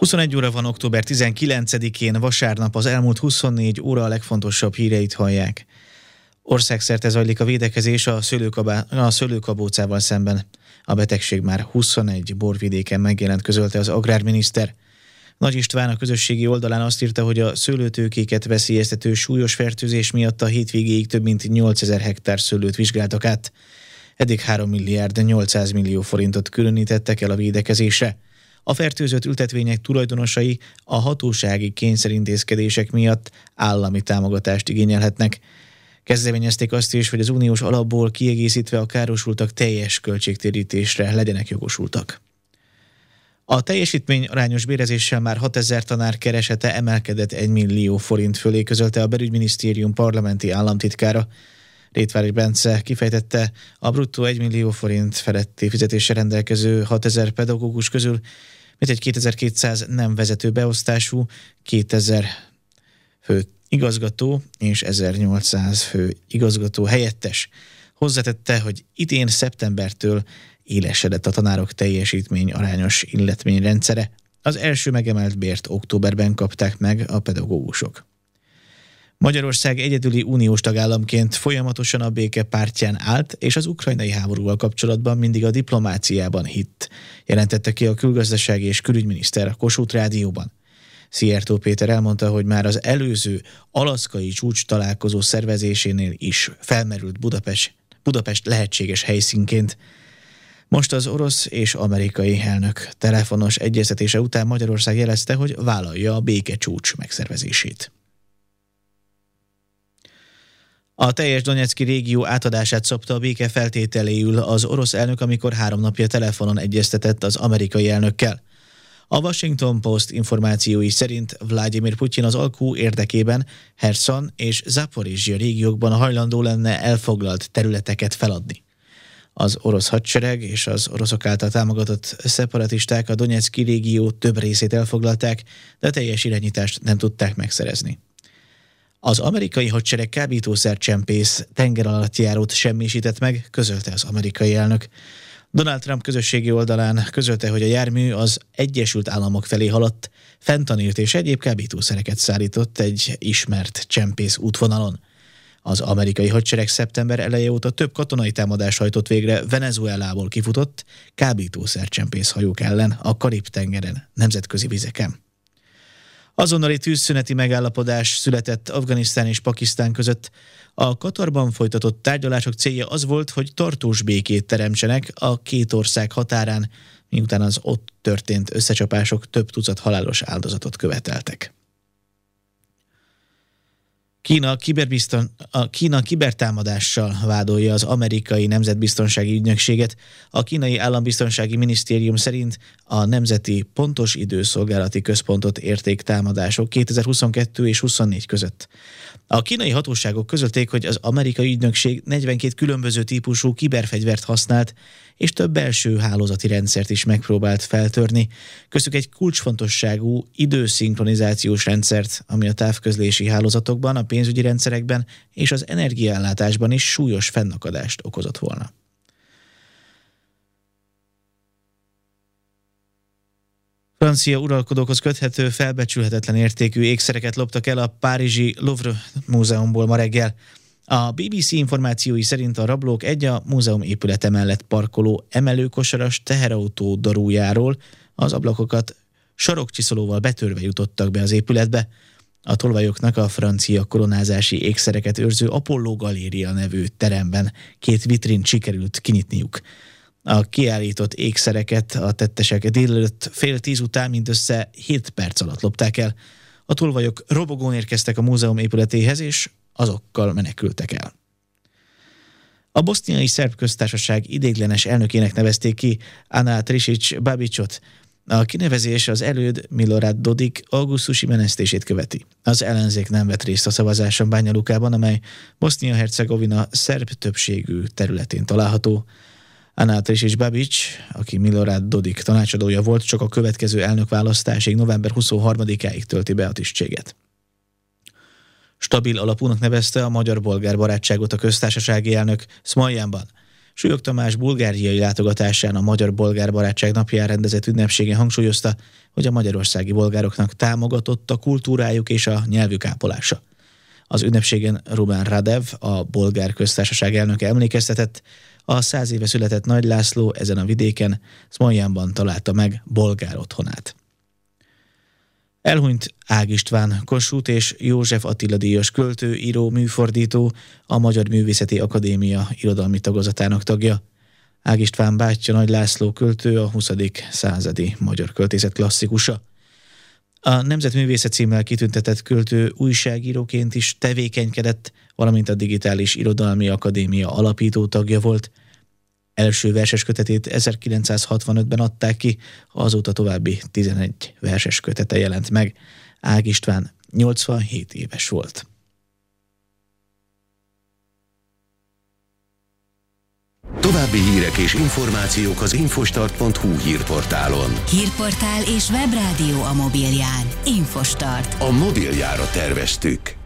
21 óra van október 19-én, vasárnap. Az elmúlt 24 óra a legfontosabb híreit hallják. Országszerte zajlik a védekezés a szőlőkabócával szemben. A betegség már 21 borvidéken megjelent, közölte az agrárminiszter. Nagy István a közösségi oldalán azt írta, hogy a szőlőtőkéket veszélyeztető súlyos fertőzés miatt a hétvégéig több mint 8000 hektár szőlőt vizsgáltak át. Eddig 3 milliárd 800 millió forintot különítettek el a védekezésre. A fertőzött ültetvények tulajdonosai a hatósági kényszerintézkedések miatt állami támogatást igényelhetnek. Kezdeményezték azt is, hogy az uniós alapból kiegészítve a károsultak teljes költségtérítésre legyenek jogosultak. A teljesítmény arányos bérezéssel már 6000 tanár keresete emelkedett 1 millió forint fölé, közölte a Belügyminisztérium parlamenti államtitkára. Rétvári Bence kifejtette, a bruttó 1 millió forint feletti fizetéssel rendelkező 6000 pedagógus közül mintegy 2200 nem vezető beosztású, 2000 fő igazgató és 1800 fő igazgató helyettes. Hozzátette, hogy idén szeptembertől élesedett a tanárok teljesítmény arányos illetményrendszere. Az első megemelt bért októberben kapták meg a pedagógusok. Magyarország egyedüli uniós tagállamként folyamatosan a béke pártján állt, és az ukrajnai háborúval kapcsolatban mindig a diplomáciában hitt, jelentette ki a külgazdasági és külügyminiszter a Kossuth Rádióban. Szijjártó Péter elmondta, hogy már az előző alaszkai csúcs találkozó szervezésénél is felmerült Budapest lehetséges helyszínként. Most az orosz és amerikai elnök telefonos egyeztetése után Magyarország jelezte, hogy vállalja a békecsúcs megszervezését. A teljes Donecki régió átadását szabta a béke feltételéül az orosz elnök, amikor 3 napja telefonon egyeztetett az amerikai elnökkel. A Washington Post információi szerint Vladimir Putyin az alkú érdekében Herson és Zaporizhzhia régiókban hajlandó lenne elfoglalt területeket feladni. Az orosz hadsereg és az oroszok által támogatott szeparatisták a Donecki régió több részét elfoglalták, de a teljes irányítást nem tudták megszerezni. Az amerikai hadsereg kábítószercsempész tengeralattjárót semmisített meg, közölte az amerikai elnök. Donald Trump közösségi oldalán közölte, hogy a jármű az Egyesült Államok felé haladt, fentanylt és egyéb kábítószereket szállított egy ismert csempész útvonalon. Az amerikai hadsereg szeptember eleje óta több katonai támadást hajtott végre Venezuelából kifutott kábítószercsempész hajók ellen a Karib-tengeren, nemzetközi vizeken. Azonnali tűzszüneti megállapodás született Afganisztán és Pakisztán között. A Katarban folytatott tárgyalások célja az volt, hogy tartós békét teremtsenek a két ország határán, miután az ott történt összecsapások több tucat halálos áldozatot követeltek. Kína kibertámadással vádolja az amerikai nemzetbiztonsági ügynökséget. A kínai állambiztonsági minisztérium szerint a Nemzeti Pontos Időszolgálati Központot érték támadások 2022 és 2024 között. A kínai hatóságok közölték, hogy az amerikai ügynökség 42 különböző típusú kiberfegyvert használt, és több belső hálózati rendszert is megpróbált feltörni. Köztük egy kulcsfontosságú időszinkronizációs rendszert, ami a távközlési hálózatokban, a pénzügyi rendszerekben és az energiaellátásban is súlyos fennakadást okozott volna. Francia uralkodókhoz köthető felbecsülhetetlen értékű ékszereket loptak el a párizsi Louvre múzeumból ma reggel. A BBC információi szerint a rablók a múzeum épülete mellett parkoló emelőkosaras teherautó darújáról az ablakokat sarokcsiszolóval betörve jutottak be az épületbe. A tolvajoknak a francia koronázási ékszereket őrző Apollo Galéria nevű teremben 2 vitrint sikerült kinyitniuk. A kiállított ékszereket a tettesek délelőtt 9:30 után mindössze 7 perc alatt lopták el. A tolvajok robogón érkeztek a múzeum épületéhez, és azokkal menekültek el. A boszniai szerb köztársaság ideiglenes elnökének nevezték ki Ana Trišić-Babićot. A kinevezés az előd Milorad Dodik augusztusi menesztését követi. Az ellenzék nem vett részt a szavazáson Banja Lukában, amely Bosznia-Hercegovina szerb többségű területén található. Ana Trišić-Babić, aki Milorad Dodik tanácsadója volt, csak a következő elnökválasztásig november 23-áig tölti be a tisztséget. Stabil alapúnak nevezte a magyar-bolgár barátságot a köztársasági elnök Szmoljanban. Súlyog Tamás bulgáriai látogatásán a Magyar-Bolgár Barátság napján rendezett ünnepségen hangsúlyozta, hogy a magyarországi bolgároknak támogatott a kultúrájuk és a nyelvük ápolása. Az ünnepségen Ruben Radev, a Bolgár Köztársaság elnöke emlékeztetett, a 100 éve született Nagy László ezen a vidéken, Szmoljanban találta meg bolgár otthonát. Elhunyt Ág István, Kossuth és József Attila díjas költő, író, műfordító, a Magyar Művészeti Akadémia irodalmi tagozatának tagja. Ág István bátyja Nagy László költő, a 20. századi magyar költészet klasszikusa. A Nemzetművészet címmel kitüntetett költő újságíróként is tevékenykedett, valamint a Digitális Irodalmi Akadémia alapító tagja volt. Első verses kötetét 1965-ben adták ki, azóta további 11 verses kötete jelent meg. Ág István 87 éves volt. További hírek és információk az infostart.hu hírportálon. Hírportál és webrádió a mobilján. Infostart. A mobiljára terveztük.